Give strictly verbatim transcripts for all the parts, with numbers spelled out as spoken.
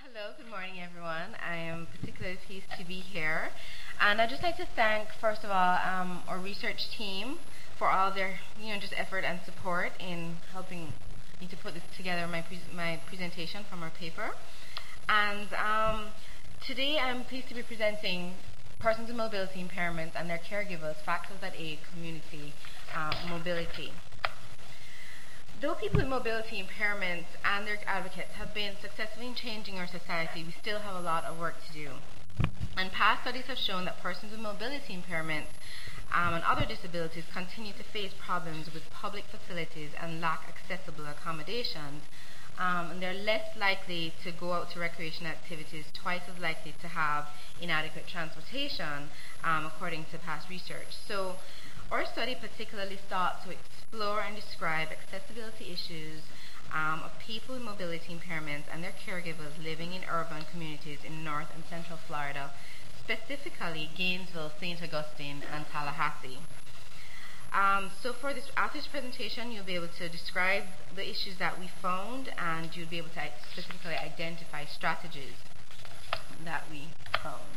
Hello, good morning everyone. I am particularly pleased to be here. And I'd just like to thank, first of all, um, our research team for all their, you know, just effort and support in helping me to put this together, my, pre my presentation from our paper. And um, today I'm pleased to be presenting persons with mobility impairments and their caregivers, factors that aid community uh, mobility. Though people with mobility impairments and their advocates have been successful in changing our society, we still have a lot of work to do. And past studies have shown that persons with mobility impairments um, and other disabilities continue to face problems with public facilities and lack accessible accommodations. Um, and they're less likely to go out to recreation activities, twice as likely to have inadequate transportation, um, according to past research. So our study particularly sought to explore and describe accessibility issues um, of people with mobility impairments and their caregivers living in urban communities in North and Central Florida, specifically Gainesville, Saint Augustine, and Tallahassee. Um, so for this, after this presentation, you'll be able to describe the issues that we found, and you'll be able to specifically identify strategies that we found.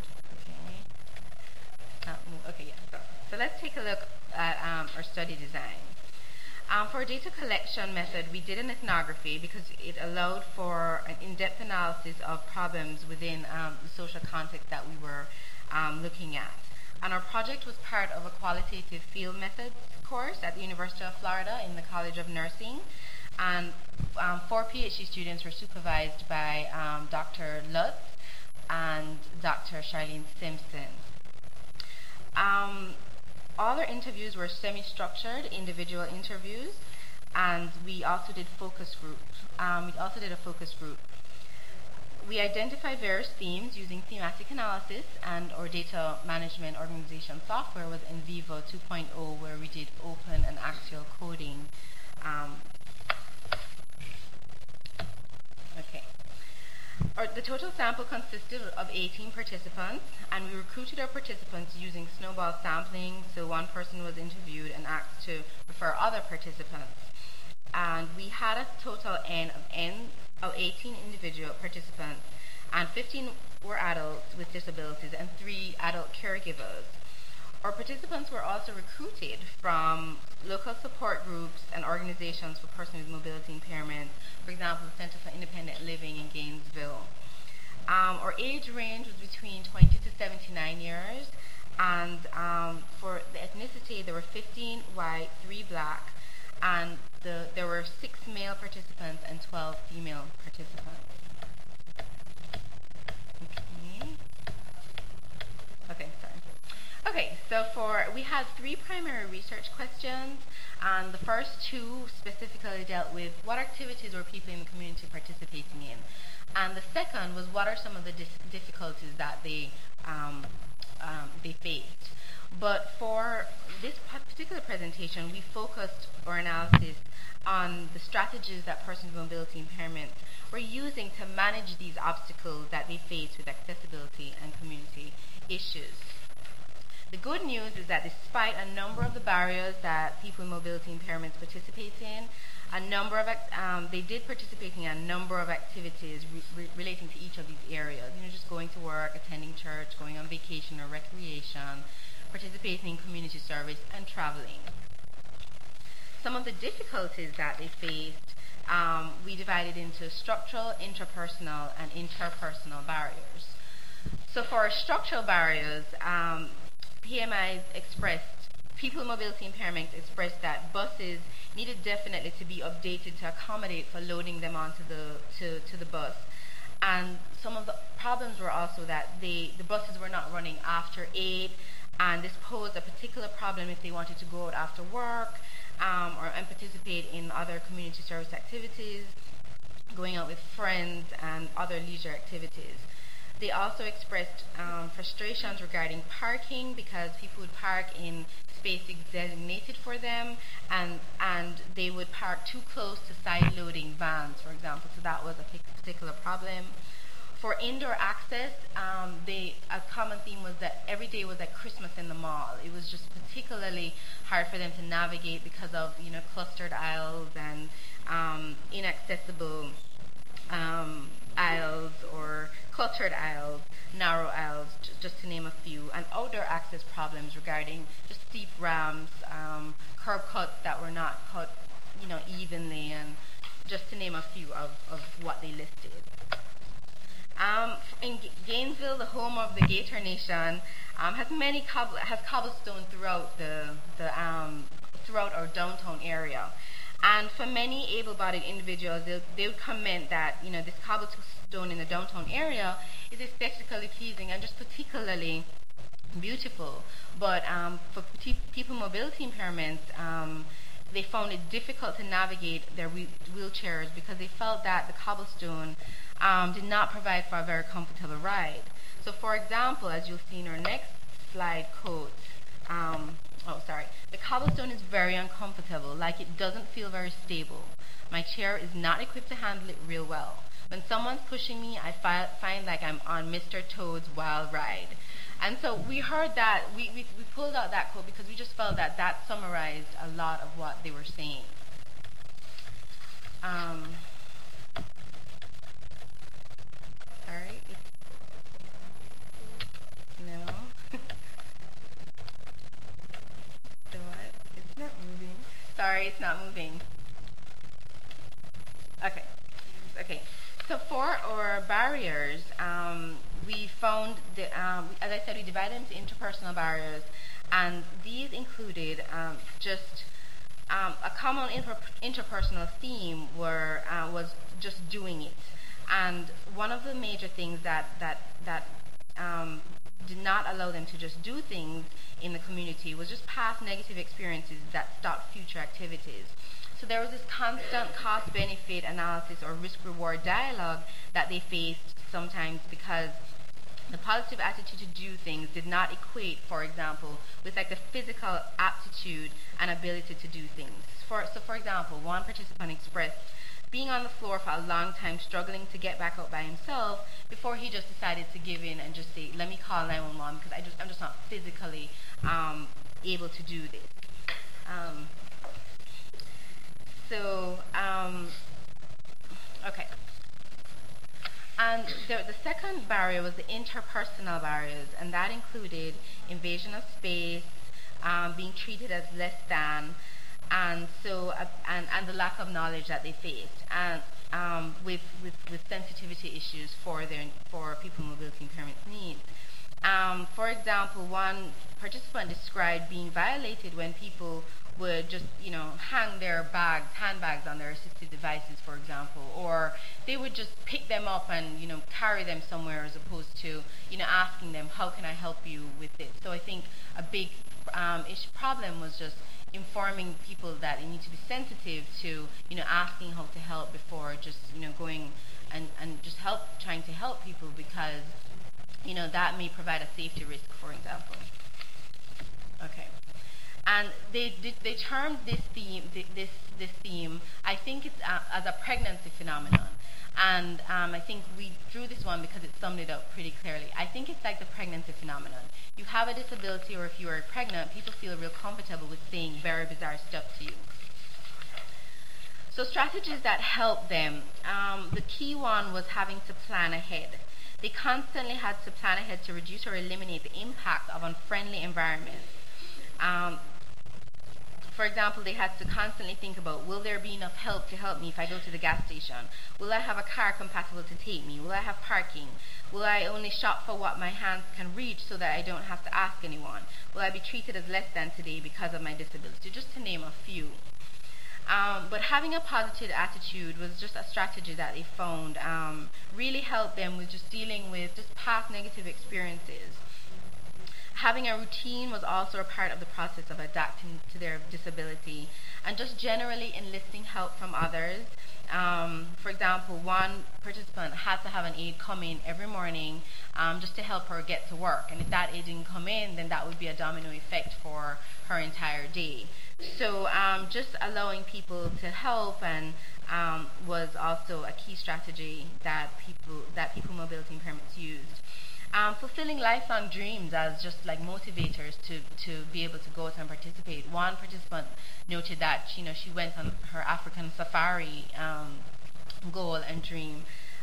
Okay, uh, okay yeah. So, so let's take a look at um, our study design. Um, for our data collection method, we did an ethnography because it allowed for an in-depth analysis of problems within um, the social context that we were um, looking at. And our project was part of a qualitative field methods course at the University of Florida in the College of Nursing. And um, four PhD students were supervised by um, Doctor Lutz and Doctor Charlene Simpson. Um, all our interviews were semi-structured individual interviews, and we also did focus group. Um, we also did a focus group. We identified various themes using thematic analysis, and our data management organization software was NVivo two point oh, where we did open and axial coding. Um, okay. Our, the total sample consisted of eighteen participants, and we recruited our participants using snowball sampling, so one person was interviewed and asked to refer other participants. And we had a total N of N of eighteen individual participants, and fifteen were adults with disabilities and three adult caregivers. Our participants were also recruited from local support groups and organizations for persons with mobility impairments, for example, the Center for Independent Living in Gainesville. Um, our age range was between twenty to seventy-nine years, and um, for the ethnicity, there were fifteen white, three black, and the, there were six male participants and twelve female participants. Okay. Okay, sorry. Okay, so for we had three primary research questions, and the first two specifically dealt with what activities were people in the community participating in, and the second was what are some of the dis difficulties that they um, um, they faced. But for this particular presentation, we focused our analysis on the strategies that persons with mobility impairment were using to manage these obstacles that they face with accessibility and community issues. The good news is that despite a number of the barriers that people with mobility impairments participate in, a number of um, they did participate in a number of activities re re relating to each of these areas. You know, just going to work, attending church, going on vacation or recreation, participating in community service, and traveling. Some of the difficulties that they faced, um, we divided into structural, intrapersonal, and interpersonal barriers. So for our structural barriers, um, P M Is expressed, people with mobility impairment expressed that buses needed definitely to be updated to accommodate for loading them onto the to, to the bus. And some of the problems were also that they, the buses were not running after eight, and this posed a particular problem if they wanted to go out after work um, or and participate in other community service activities, going out with friends, and other leisure activities. They also expressed um, frustrations regarding parking because people would park in spaces designated for them, and and they would park too close to side-loading vans, for example. So that was a particular problem. For indoor access, um, they, a common theme was that every day was like Christmas in the mall. It was just particularly hard for them to navigate because of, you know, clustered aisles and um, inaccessible um, aisles or cluttered aisles, narrow aisles, j- just to name a few, and outdoor access problems regarding just steep ramps, um, curb cuts that were not cut, you know, evenly, and just to name a few of, of what they listed. Um, in G- Gainesville, the home of the Gator Nation, um, has many cob- has cobblestone throughout the the um, throughout our downtown area, and for many able-bodied individuals, they they would comment that you know this cobblestone in the downtown area is aesthetically pleasing and just particularly beautiful. But um, for pe- people with mobility impairments, um, they found it difficult to navigate their wheel- wheelchairs because they felt that the cobblestone um, did not provide for a very comfortable ride. So, for example, as you'll see in our next slide quote, um, oh, sorry, the cobblestone is very uncomfortable, like it doesn't feel very stable. My chair is not equipped to handle it real well. When someone's pushing me, I fi- find like I'm on Mister Toad's wild ride. And so we heard that, we, we, we pulled out that quote because we just felt that that summarized a lot of what they were saying. Um, sorry, it's, no. The what? It's not moving. Sorry, it's not moving. Okay. Okay. So for our barriers, um, we found the, um, as I said, we divided them into interpersonal barriers, and these included um, just um, a common inter- interpersonal theme were uh, was just doing it, and one of the major things that that that um, did not allow them to just do things in the community was just past negative experiences that stopped future activities. So there was this constant cost-benefit analysis or risk-reward dialogue that they faced sometimes because the positive attitude to do things did not equate, for example, with like the physical aptitude and ability to do things. For, so for example, one participant expressed being on the floor for a long time, struggling to get back up by himself before he just decided to give in and just say, let me call nine one one because I just, I'm just not physically um, able to do this. Um, So, um, okay. And the, the second barrier was the interpersonal barriers, and that included invasion of space, um, being treated as less than, and so uh, and, and the lack of knowledge that they faced, and um, with, with with sensitivity issues for their for people with mobility impairment needs. Um, for example, one participant described being violated when people would just, you know, hang their bags, handbags on their assistive devices, for example, or they would just pick them up and, you know, carry them somewhere as opposed to, you know, asking them, how can I help you with this? So I think a big um, issue, problem was just informing people that they need to be sensitive to, you know, asking how to help before just, you know, going and, and just help, trying to help people because, you know, that may provide a safety risk, for example. Okay. And they they, they termed this theme this this theme. I think it's uh, as a pregnancy phenomenon, and um, I think we drew this one because it summed it up pretty clearly. I think it's like the pregnancy phenomenon. You have a disability, or if you are pregnant, people feel real comfortable with saying very bizarre stuff to you. So strategies that help them. Um, the key one was having to plan ahead. They constantly had to plan ahead to reduce or eliminate the impact of unfriendly environments. Um, for example, they had to constantly think about, will there be enough help to help me if I go to the gas station? Will I have a car compatible to take me? Will I have parking? Will I only shop for what my hands can reach so that I don't have to ask anyone? Will I be treated as less than today because of my disability? Just to name a few. Um, but having a positive attitude was just a strategy that they found um, really helped them with just dealing with just past negative experiences. Having a routine was also a part of the process of adapting to their disability, and just generally enlisting help from others. Um, for example, one participant had to have an aide come in every morning um, just to help her get to work, and if that aide didn't come in, then that would be a domino effect for her entire day. So um, just allowing people to help and um, was also a key strategy that people that people with mobility impairments used. Um, fulfilling lifelong dreams as just like motivators to, to be able to go out and participate. One participant noted that you know she went on her African safari um, goal and dream,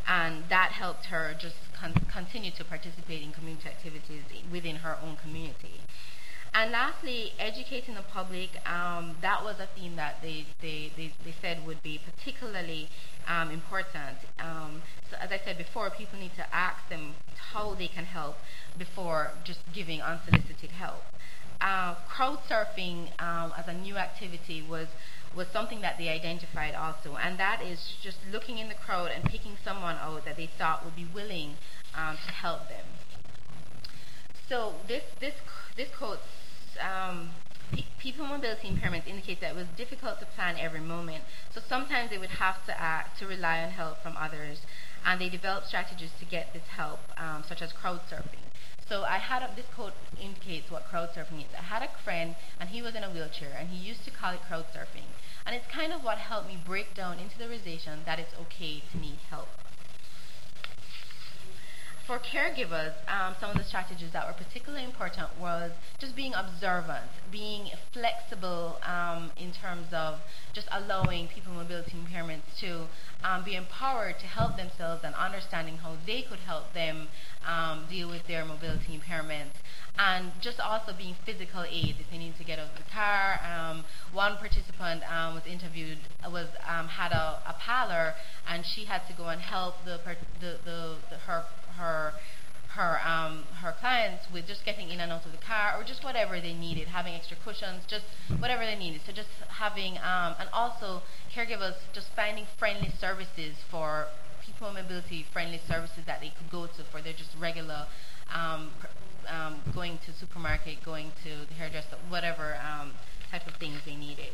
and that helped her just con- continue to participate in community activities within her own community. And lastly, educating the public, um, that was a theme that they, they, they, they said would be particularly um, important. Um, so as I said before, people need to ask them how they can help before just giving unsolicited help. Uh, crowd surfing um, as a new activity was was something that they identified also, and that is just looking in the crowd and picking someone out that they thought would be willing um, to help them. So this this this quote, um, pe- people with mobility impairments indicates that it was difficult to plan every moment. So sometimes they would have to act to rely on help from others, and they developed strategies to get this help, um, such as crowd surfing. So I had a, this quote indicates what crowd surfing is. I had a friend, and he was in a wheelchair, and he used to call it crowd surfing. And it's kind of what helped me break down into the realization that it's okay to need help. For caregivers, um, some of the strategies that were particularly important was just being observant, being flexible um, in terms of just allowing people with mobility impairments to um, be empowered to help themselves and understanding how they could help them um, deal with their mobility impairments. And just also being physical aid if they need to get out of the car. Um, one participant um, was interviewed, was um, had a, a parlor, and she had to go and help the, the, the, the her her her um, her clients with just getting in and out of the car, or just whatever they needed, having extra cushions, just whatever they needed. So just having um, and also caregivers just finding friendly services for people with mobility, friendly services that they could go to for their just regular. Um, Um, going to supermarket, going to the hairdresser, whatever um, type of things they needed.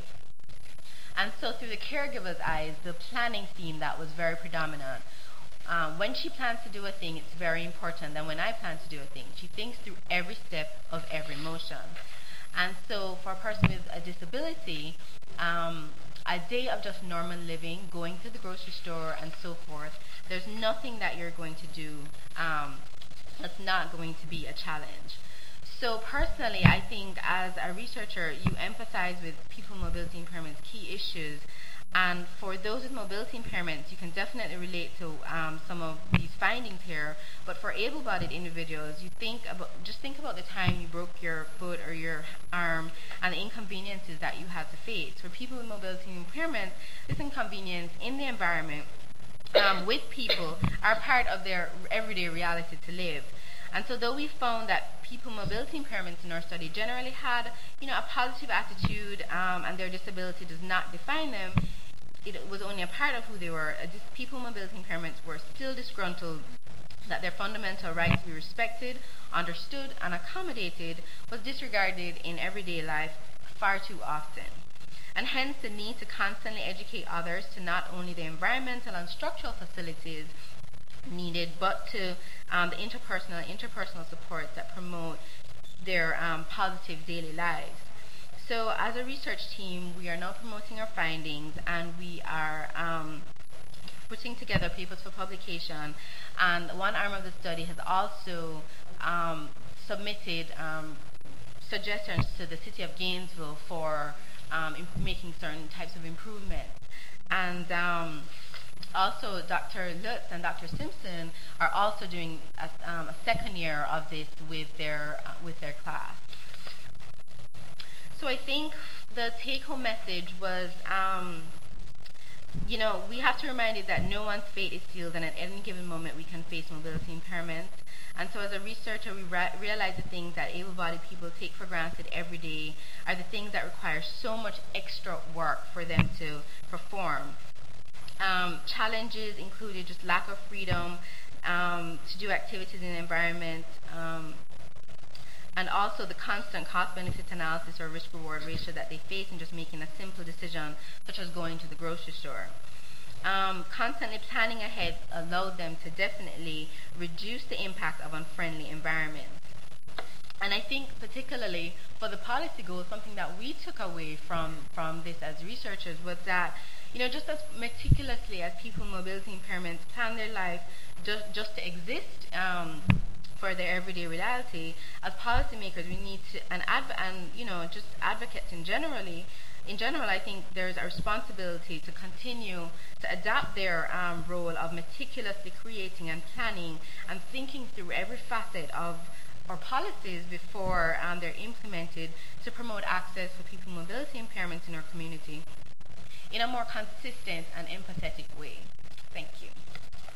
And so through the caregiver's eyes, the planning theme that was very predominant. Um, when she plans to do a thing, it's very important that when I plan to do a thing, she thinks through every step of every motion. And so for a person with a disability, um, a day of just normal living, going to the grocery store and so forth, there's nothing that you're going to do um, that's not going to be a challenge. So personally, I think as a researcher, you empathize with people with mobility impairments, key issues, and for those with mobility impairments, you can definitely relate to um, some of these findings here. But for able-bodied individuals, you think about just think about the time you broke your foot or your arm and the inconveniences that you had to face. For people with mobility impairments, this inconvenience in the environment Um, with people are part of their everyday reality to live. And so though we found that people with mobility impairments in our study generally had, you know, a positive attitude um, and their disability does not define them, it was only a part of who they were. Uh, dis- people with mobility impairments were still disgruntled that their fundamental right to be respected, understood, and accommodated was disregarded in everyday life far too often. And hence the need to constantly educate others to not only the environmental and structural facilities needed, but to um, the interpersonal and interpersonal supports that promote their um, positive daily lives. So as a research team, we are now promoting our findings, and we are um, putting together papers for publication. And one arm of the study has also um, submitted um, suggestions to the City of Gainesville for Um, in making certain types of improvements. And um, also Doctor Lutz and Doctor Simpson are also doing a, um, a second year of this with their, uh, with their class. So I think the take-home message was, um, you know, we have to remind it that no one's fate is sealed, and at any given moment we can face mobility impairments. And so as a researcher, we re- realize the things that able-bodied people take for granted every day are the things that require so much extra work for them to perform. Um, challenges included just lack of freedom um, to do activities in the environment, um, and also the constant cost-benefit analysis or risk-reward ratio that they face in just making a simple decision, such as going to the grocery store. Um, constantly planning ahead allowed them to definitely reduce the impact of unfriendly environments. And I think particularly for the policy goals, something that we took away from, from this as researchers was that, you know, just as meticulously as people with mobility impairments plan their life just, just to exist um, for their everyday reality, as policymakers we need to, and, adv- and you know, just advocates in generally, in general, I think there's a responsibility to continue to adapt their um, role of meticulously creating and planning and thinking through every facet of our policies before um, they're implemented to promote access for people with mobility impairments in our community in a more consistent and empathetic way. Thank you.